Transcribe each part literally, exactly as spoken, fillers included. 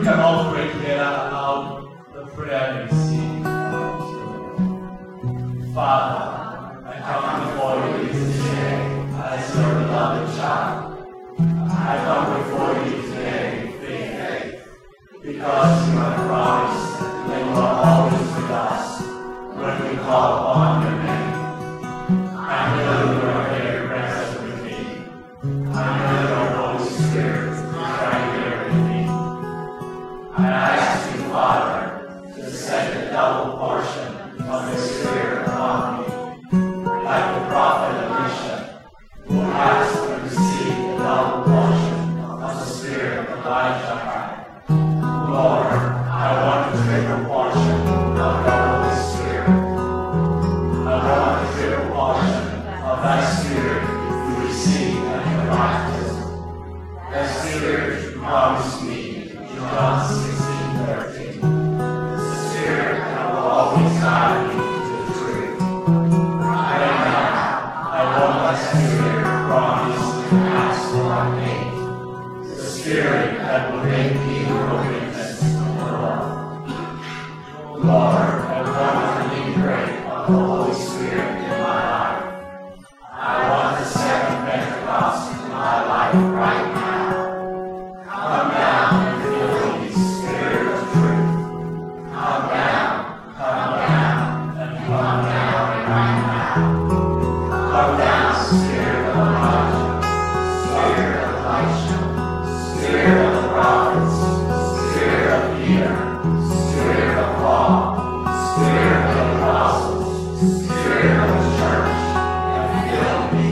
can all pray together aloud the prayer we sing. Father, I come before you today as your beloved child. I come before you today with faith, because you have promised that you are always with us when we call upon your name. I know you are very present with me. I know your Holy Spirit is right here with me. I ask you, Father, to send a double portion of the Spirit upon me, like the prophet Elisha, who asked to receive the double portion of the Spirit of Elijah had. Lord, I want a triple portion of your Holy Spirit. I want a triple portion of that Spirit you received at your baptism. That Spirit you promised me in John sixteen thirteen. The Spirit that will always guide me to the truth. Right now, I want that Spirit promised and asked for my name. The Spirit that will make me your witness in the world. Lord, I want the lead of the Holy Spirit in my life. I want the second Pentecost in my life right now. Come down and fill me, Spirit of truth. Come down, come down, and come down right now. Come down, Spirit of Elijah, Spirit of Elisha, Spirit of the prophets, Spirit of Peter, Spirit of Paul, Spirit of the apostles, Spirit of the church, and fill me.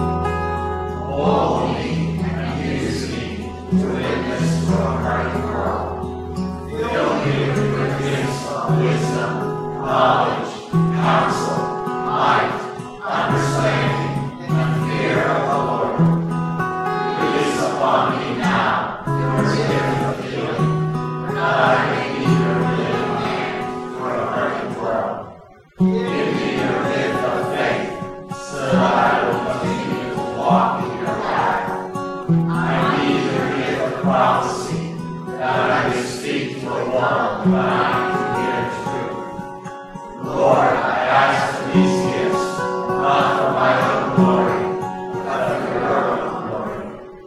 Hold me and use me to witness to a hurting world. Fill me with the gifts of wisdom, knowledge, counsel, might, understanding, and fear of the Lord. Release upon me now your gift of healing, that I may be your living hand for a hurting world. Give me your gift of faith, so that I will continue to walk in your path. I need your gift of prophecy, that I may speak to the world when I can hear truth. Lord, I ask for these gifts, not for my own glory, but for your own glory.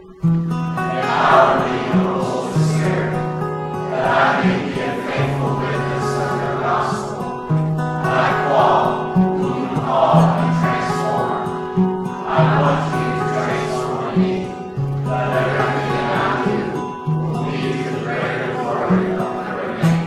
Empower me, O Holy Spirit, that I may be a faithful witness of your gospel. Like Paul, whom you call and transform, I want you to transform me, that everything I do will lead to the greater glory of your name.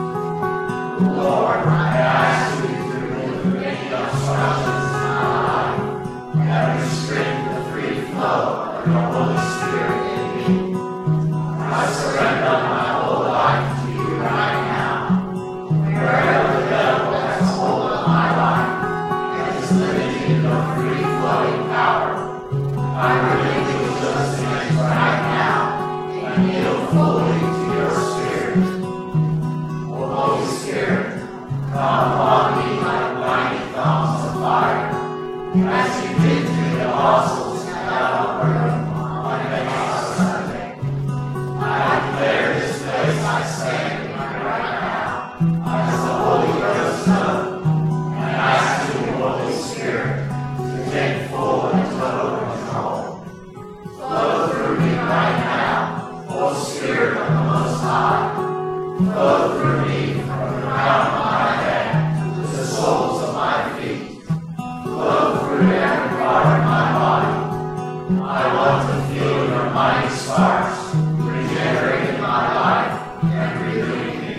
Lord, I ask you to remove any obstructions in my life and restrict the free flow of your Holy Spirit in me. I surrender my whole life to you right now. Wherever the devil has hold of my life and is limiting your free flowing power, I relinquish those things right now and yield fully to your Spirit. O Holy Spirit, come upon me like blinding tongues of fire, as you did to the apostles at Calvary on Pentecost Sunday. I declare this place I stand in right now as the Holy Ghost known, and ask you, Holy Spirit, to take full and total control. Flow through me right now, O Spirit of the Most High. Flow through me from the crown of my head to the soles of my feet. Flow through every part of my body. I want to feel your mighty sparks regenerating my life and renewing me.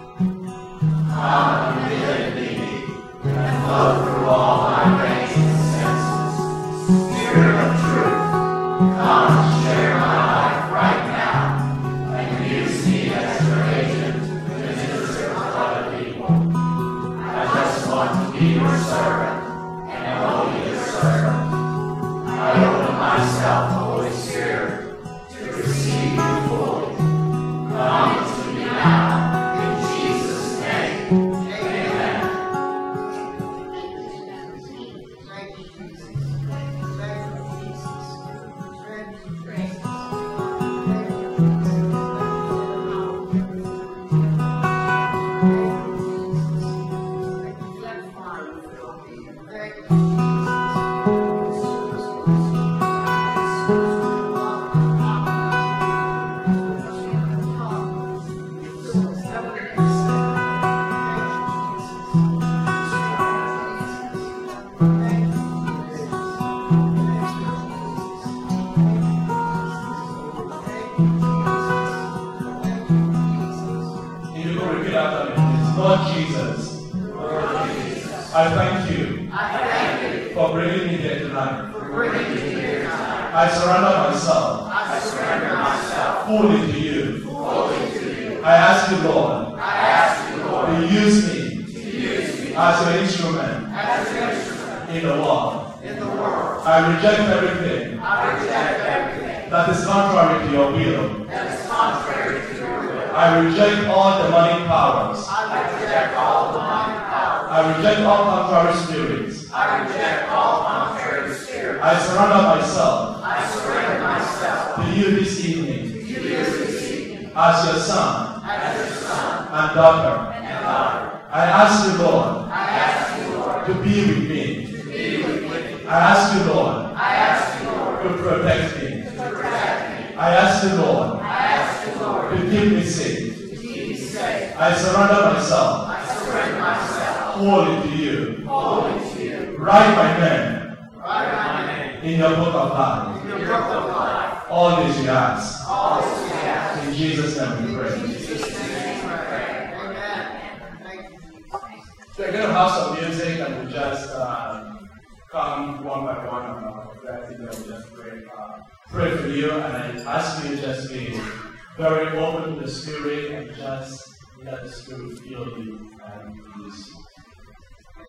Come and live in me and flow through all my veins and senses. Spirit of truth, come and share my life right now and use me as your agent to minister to other people. I thank you I thank you for bringing me here tonight. for bringing me here tonight. I surrender myself I surrender myself fully to you. fully to you. I ask you, Lord, I ask you, Lord, to use me to use me as your instrument as an instrument in the world. in the world. I reject everything I reject everything that is contrary to your will. that is contrary to your will. I reject all demonic powers. I reject all demonic power. I reject all contrary spirits. I reject all contrary spirits. I surrender myself I surrender myself to you this evening to you this evening as your son as your son and daughter. and daughter. I ask you, Lord, I ask you, Lord, to be with me. to be with me. I ask you, Lord, I ask you, Lord, to protect me. to protect me. I ask you, Lord, I ask you, Lord, to keep me safe. to keep me safe. I surrender myself I surrender myself wholly to you. wholly to you. Write my name Write my name in your book of life. in your book of life. All these we ask. All this we ask. In Jesus' name we pray. In Jesus' name we pray. Amen. Thank you. So we're going to have some music and we just uh, come one by one and uh, that you know, just pray, uh, pray for you. And I ask you just be very open to the Spirit and just let the Spirit fill you and use you.